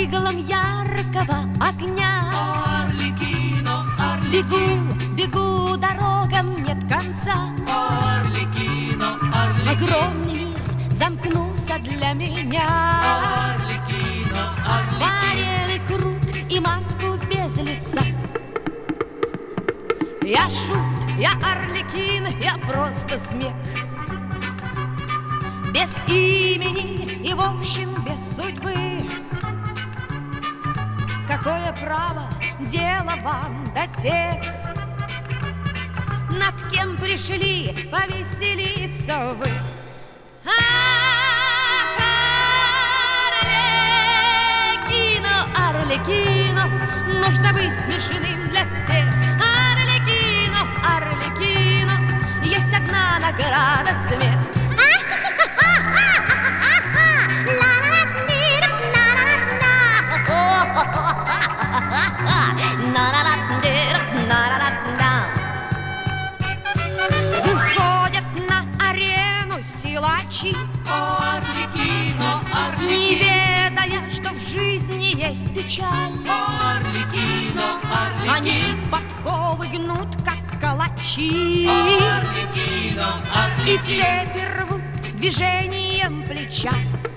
иглам яркого огня. Арлекино, Бегу, Арлекино, бегу, дорогам нет конца. Арлекино, Арлекино, Огромный мир замкнулся для меня. Арлекино, Арлекино. Вареный круг и маску без лица. Я шут, я арлекин, я просто смех. Без имени и, в общем, без судьбы. Какое право дело вам до тех, над кем пришли повеселиться вы? Ах, Арлекино, Арлекино, нужно быть смешным для всех. Арлекино, Арлекино, есть одна награда — смех. Выходят на арену силачи, Арлекино, не Арлекино, ведая, что в жизни есть печаль. Арлекино, Они Арлекино, подковы гнут, как калачи, Арлекино, и Арлекино. цепи рвут движением плеча.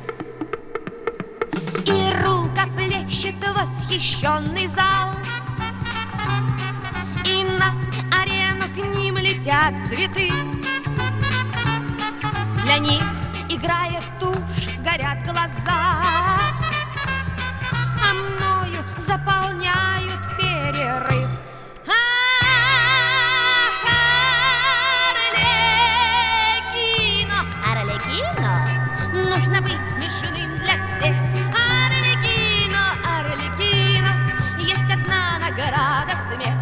И рукоплещет восхищенный зал, и на арену к ним летят цветы. Для них, играя в тушь, горят глаза, а мною заполняют перерыв. Ах, Арлекино, Арлекино, нужно быть смешным для всех. Арлекино, Арлекино, есть одна награда — смех.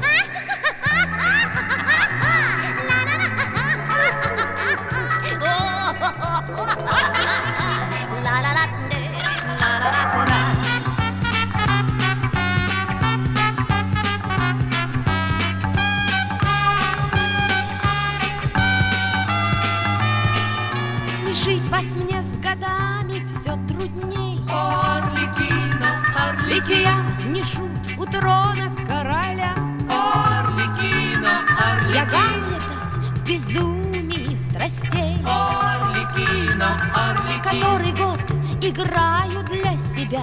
Смешить вас мне с годами все трудней, Арлекино, ведь Арлекино, я не шут у трона короля. Арлекино, Я Арлекино, Гамлета в безумии страстей, Арлекино, Арлекино. который год играю для себя.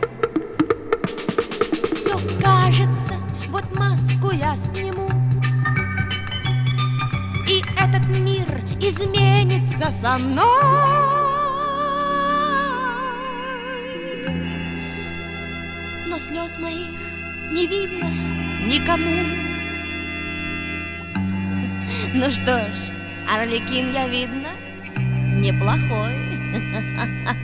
Все кажется, вот маску я сниму, и этот мир изменится со мной. Но слез моих не видно никому. Ну что ж, Арлекин, я, видно, неплохой.